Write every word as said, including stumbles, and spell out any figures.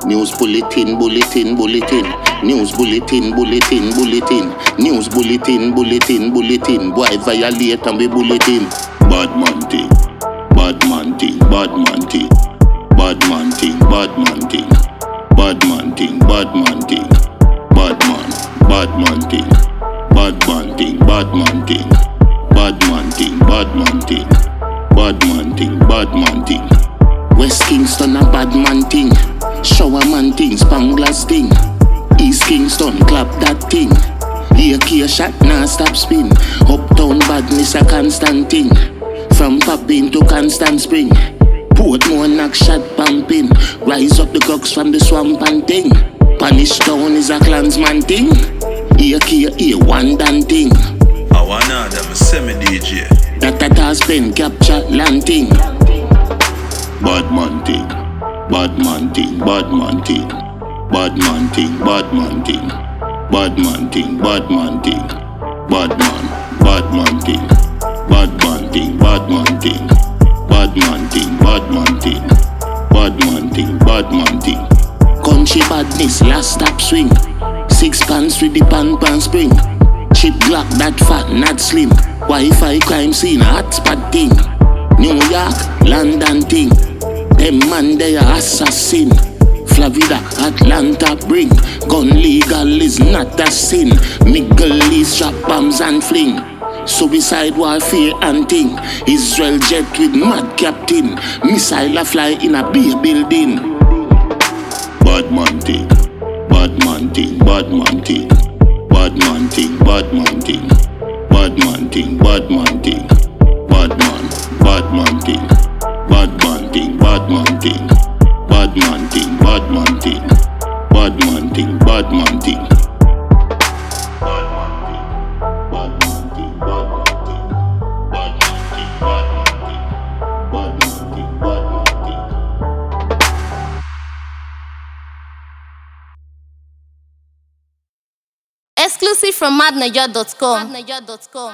News bulletin, bulletin, bulletin. News bulletin, bulletin, bulletin. News bulletin, bulletin, bulletin. Boy violate and we bulletin. Bad man thing, bad man thing, bad man thing. Bad man thing, bad man thing. Bad man thing, bad man thing. Bad man, bad man thing. Bad man thing, bad man thing. Bad man thing, bad man thing. Bad man thing, bad man thing. West Kingston a bad man thing. Shower man thing, Spanglass thing. East Kingston clap that thing. A K shot nah stop spin. Uptown badness a constant thing. From popping to Constant Spring. Portmore knock shot pumping. Rise up the cocks from the swamp and thing. Punish town is a clansman thing. A K A one dan thing. I wanna them a semi D J. That that has been capture land thing. Bad man thing. Bad man thing. Bad man thing. Bad man thing. Bad man thing. Bad man thing. Bad man thing. Bad man. Bad man thing. Bad man thing. Bad man thing. Bad man thing. Bad man thing. Bad man thing. Bad man thing. Country badness last stop swing. Six pants with the pan pan spring. Chip Glock that fat not slim. Wi-Fi crime scene hotspot thing. New York, London thing. Them man they are assassin. Florida, Atlanta bring. Gun legal is not a sin. Middle East drop bombs and fling. Suicide warfare and thing. Israel jet with mad captain. Missile a fly in a big building. Bad man thing. Bad man thing. Bad man thing. Bad man thing. Bad man thing. Bad man thing. Bad man thing. Bad man. Bad man thing. Bad man thing. Bad man thing. Bad man thing. Bad man thing. Bad man thing. Bad man thing. Exclusive from madnaja dot com.